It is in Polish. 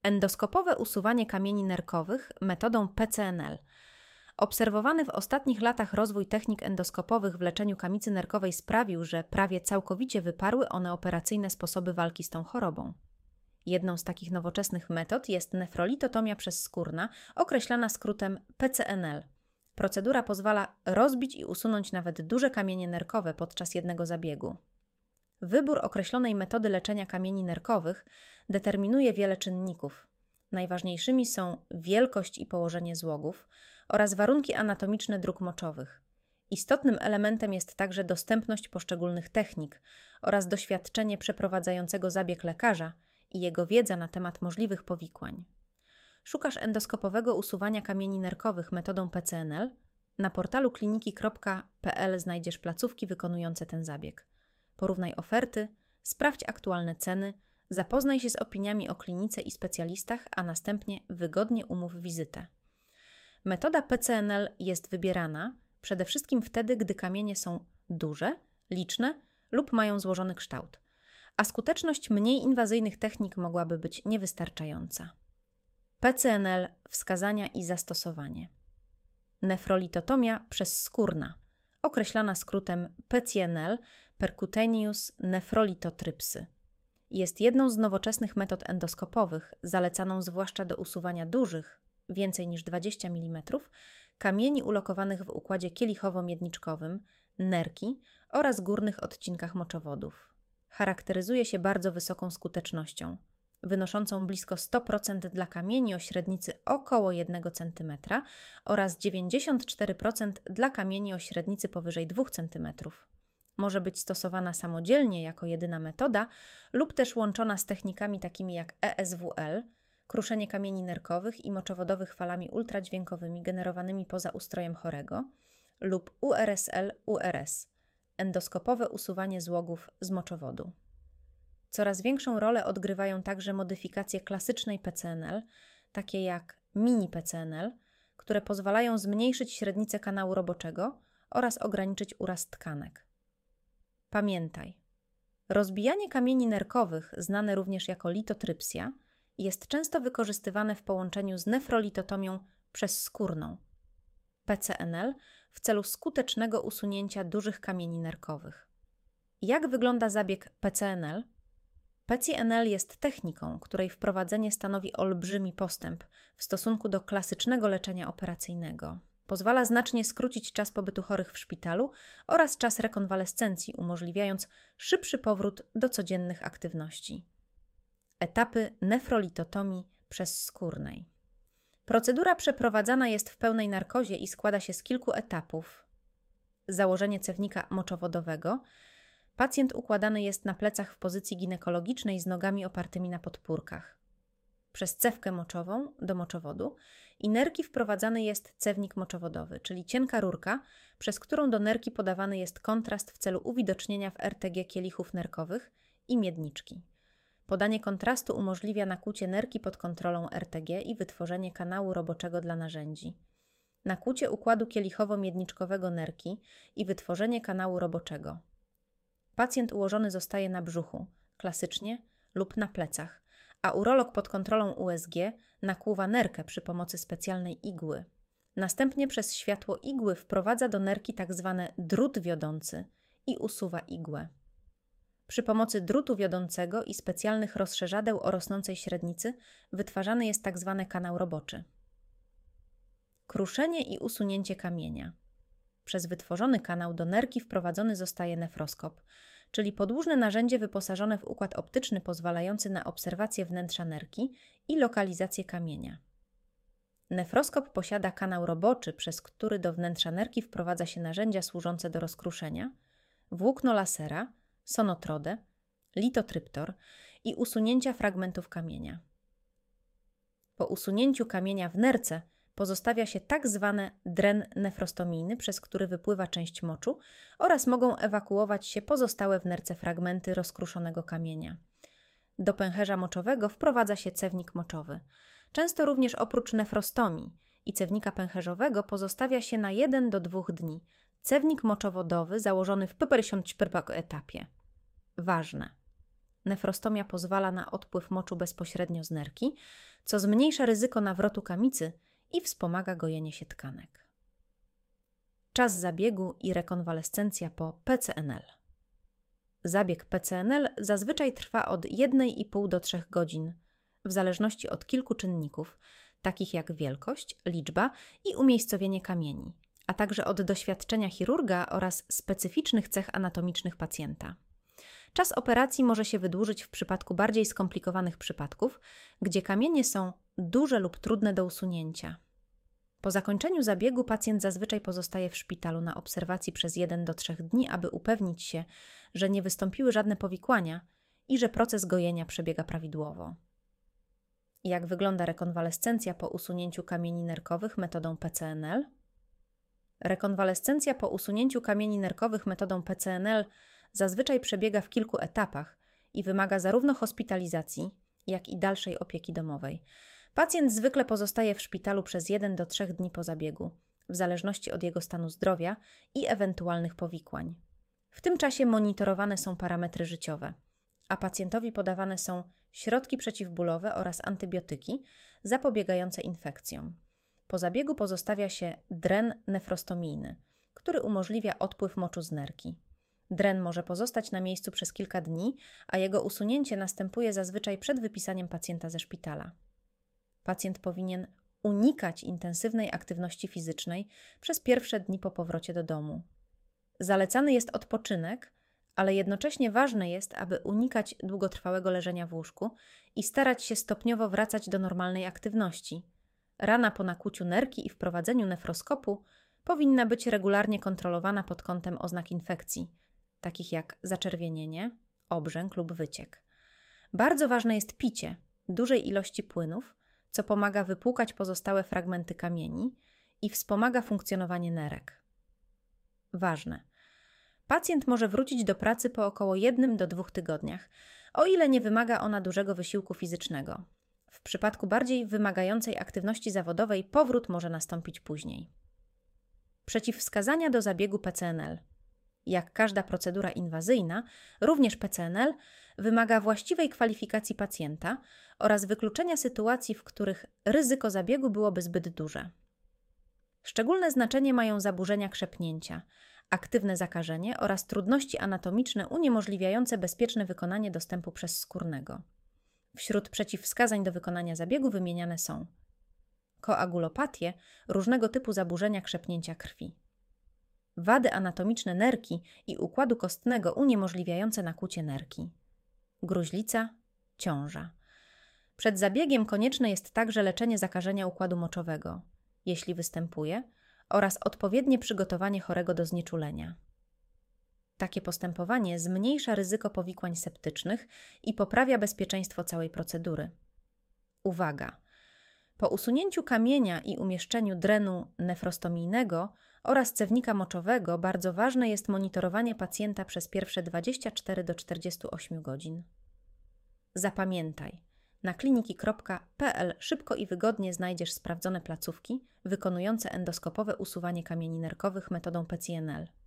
Endoskopowe usuwanie kamieni nerkowych metodą PCNL. Obserwowany w ostatnich latach rozwój technik endoskopowych w leczeniu kamicy nerkowej sprawił, że prawie całkowicie wyparły one operacyjne sposoby walki z tą chorobą. Jedną z takich nowoczesnych metod jest nefrolitotomia przezskórna, określana skrótem PCNL. Procedura pozwala rozbić i usunąć nawet duże kamienie nerkowe podczas jednego zabiegu. Wybór określonej metody leczenia kamieni nerkowych determinuje wiele czynników. Najważniejszymi są wielkość i położenie złogów oraz warunki anatomiczne dróg moczowych. Istotnym elementem jest także dostępność poszczególnych technik oraz doświadczenie przeprowadzającego zabieg lekarza i jego wiedza na temat możliwych powikłań. Szukasz endoskopowego usuwania kamieni nerkowych metodą PCNL? Na portalu kliniki.pl znajdziesz placówki wykonujące ten zabieg. Porównaj oferty, sprawdź aktualne ceny, zapoznaj się z opiniami o klinice i specjalistach, a następnie wygodnie umów wizytę. Metoda PCNL jest wybierana przede wszystkim wtedy, gdy kamienie są duże, liczne lub mają złożony kształt, a skuteczność mniej inwazyjnych technik mogłaby być niewystarczająca. PCNL, wskazania i zastosowanie. Nefrolitotomia przezskórna, określana skrótem PCNL, percutaneous nephrolitotrypsy. Jest jedną z nowoczesnych metod endoskopowych, zalecaną zwłaszcza do usuwania dużych, więcej niż 20 mm, kamieni ulokowanych w układzie kielichowo-miedniczkowym, nerki oraz górnych odcinkach moczowodów. Charakteryzuje się bardzo wysoką skutecznością, wynoszącą blisko 100% dla kamieni o średnicy około 1 cm oraz 94% dla kamieni o średnicy powyżej 2 cm. Może być stosowana samodzielnie jako jedyna metoda lub też łączona z technikami takimi jak ESWL, kruszenie kamieni nerkowych i moczowodowych falami ultradźwiękowymi generowanymi poza ustrojem chorego, lub URSL-URS, endoskopowe usuwanie złogów z moczowodu. Coraz większą rolę odgrywają także modyfikacje klasycznej PCNL, takie jak mini-PCNL, które pozwalają zmniejszyć średnicę kanału roboczego oraz ograniczyć uraz tkanek. Pamiętaj, rozbijanie kamieni nerkowych, znane również jako litotrypsja, jest często wykorzystywane w połączeniu z nefrolitotomią przezskórną, PCNL, w celu skutecznego usunięcia dużych kamieni nerkowych. Jak wygląda zabieg PCNL? PCNL jest techniką, której wprowadzenie stanowi olbrzymi postęp w stosunku do klasycznego leczenia operacyjnego. Pozwala znacznie skrócić czas pobytu chorych w szpitalu oraz czas rekonwalescencji, umożliwiając szybszy powrót do codziennych aktywności. Etapy nefrolitotomii przezskórnej. Procedura przeprowadzana jest w pełnej narkozie i składa się z kilku etapów. Założenie cewnika moczowodowego. Pacjent układany jest na plecach w pozycji ginekologicznej z nogami opartymi na podpórkach. Przez cewkę moczową do moczowodu i nerki wprowadzany jest cewnik moczowodowy, czyli cienka rurka, przez którą do nerki podawany jest kontrast w celu uwidocznienia w RTG kielichów nerkowych i miedniczki. Podanie kontrastu umożliwia nakłucie nerki pod kontrolą RTG i wytworzenie kanału roboczego dla narzędzi. Nakłucie układu kielichowo-miedniczkowego nerki i wytworzenie kanału roboczego. Pacjent ułożony zostaje na brzuchu, klasycznie, lub na plecach, a urolog pod kontrolą USG nakłuwa nerkę przy pomocy specjalnej igły. Następnie przez światło igły wprowadza do nerki tzw. drut wiodący i usuwa igłę. Przy pomocy drutu wiodącego i specjalnych rozszerzadeł o rosnącej średnicy wytwarzany jest tzw. kanał roboczy. Kruszenie i usunięcie kamienia. Przez wytworzony kanał do nerki wprowadzony zostaje nefroskop, czyli podłużne narzędzie wyposażone w układ optyczny pozwalający na obserwację wnętrza nerki i lokalizację kamienia. Nefroskop posiada kanał roboczy, przez który do wnętrza nerki wprowadza się narzędzia służące do rozkruszenia, włókno lasera, sonotrodę, litotryptor i usunięcia fragmentów kamienia. Po usunięciu kamienia w nerce pozostawia się tak zwany dren nefrostomijny, przez który wypływa część moczu oraz mogą ewakuować się pozostałe w nerce fragmenty rozkruszonego kamienia. Do pęcherza moczowego wprowadza się cewnik moczowy. Często również oprócz nefrostomii i cewnika pęcherzowego pozostawia się na 1 do 2 dni cewnik moczowodowy założony w etapie. Ważne. Nefrostomia pozwala na odpływ moczu bezpośrednio z nerki, co zmniejsza ryzyko nawrotu kamicy i wspomaga gojenie się tkanek. Czas zabiegu i rekonwalescencja po PCNL. Zabieg PCNL zazwyczaj trwa od 1,5 do 3 godzin, w zależności od kilku czynników, takich jak wielkość, liczba i umiejscowienie kamieni, a także od doświadczenia chirurga oraz specyficznych cech anatomicznych pacjenta. Czas operacji może się wydłużyć w przypadku bardziej skomplikowanych przypadków, gdzie kamienie są duże lub trudne do usunięcia. Po zakończeniu zabiegu pacjent zazwyczaj pozostaje w szpitalu na obserwacji przez 1 do 3 dni, aby upewnić się, że nie wystąpiły żadne powikłania i że proces gojenia przebiega prawidłowo. Jak wygląda rekonwalescencja po usunięciu kamieni nerkowych metodą PCNL? Rekonwalescencja po usunięciu kamieni nerkowych metodą PCNL zazwyczaj przebiega w kilku etapach i wymaga zarówno hospitalizacji, jak i dalszej opieki domowej. Pacjent zwykle pozostaje w szpitalu przez 1 do 3 dni po zabiegu, w zależności od jego stanu zdrowia i ewentualnych powikłań. W tym czasie monitorowane są parametry życiowe, a pacjentowi podawane są środki przeciwbólowe oraz antybiotyki zapobiegające infekcjom. Po zabiegu pozostawia się dren nefrostomijny, który umożliwia odpływ moczu z nerki. Dren może pozostać na miejscu przez kilka dni, a jego usunięcie następuje zazwyczaj przed wypisaniem pacjenta ze szpitala. Pacjent powinien unikać intensywnej aktywności fizycznej przez pierwsze dni po powrocie do domu. Zalecany jest odpoczynek, ale jednocześnie ważne jest, aby unikać długotrwałego leżenia w łóżku i starać się stopniowo wracać do normalnej aktywności. Rana po nakłuciu nerki i wprowadzeniu nefroskopu powinna być regularnie kontrolowana pod kątem oznak infekcji, takich jak zaczerwienienie, obrzęk lub wyciek. Bardzo ważne jest picie dużej ilości płynów, co pomaga wypłukać pozostałe fragmenty kamieni i wspomaga funkcjonowanie nerek. Ważne. Pacjent może wrócić do pracy po około 1 do 2 tygodniach, o ile nie wymaga ona dużego wysiłku fizycznego. W przypadku bardziej wymagającej aktywności zawodowej powrót może nastąpić później. Przeciwwskazania do zabiegu PCNL. Jak każda procedura inwazyjna, również PCNL wymaga właściwej kwalifikacji pacjenta oraz wykluczenia sytuacji, w których ryzyko zabiegu byłoby zbyt duże. Szczególne znaczenie mają zaburzenia krzepnięcia, aktywne zakażenie oraz trudności anatomiczne uniemożliwiające bezpieczne wykonanie dostępu przez skórnego. Wśród przeciwwskazań do wykonania zabiegu wymieniane są koagulopatie, różnego typu zaburzenia krzepnięcia krwi, wady anatomiczne nerki i układu kostnego uniemożliwiające nakłucie nerki, gruźlica, ciąża. Przed zabiegiem konieczne jest także leczenie zakażenia układu moczowego, jeśli występuje, oraz odpowiednie przygotowanie chorego do znieczulenia. Takie postępowanie zmniejsza ryzyko powikłań septycznych i poprawia bezpieczeństwo całej procedury. Uwaga! Po usunięciu kamienia i umieszczeniu drenu nefrostomijnego oraz cewnika moczowego bardzo ważne jest monitorowanie pacjenta przez pierwsze 24 do 48 godzin. Zapamiętaj, na kliniki.pl szybko i wygodnie znajdziesz sprawdzone placówki wykonujące endoskopowe usuwanie kamieni nerkowych metodą PCNL.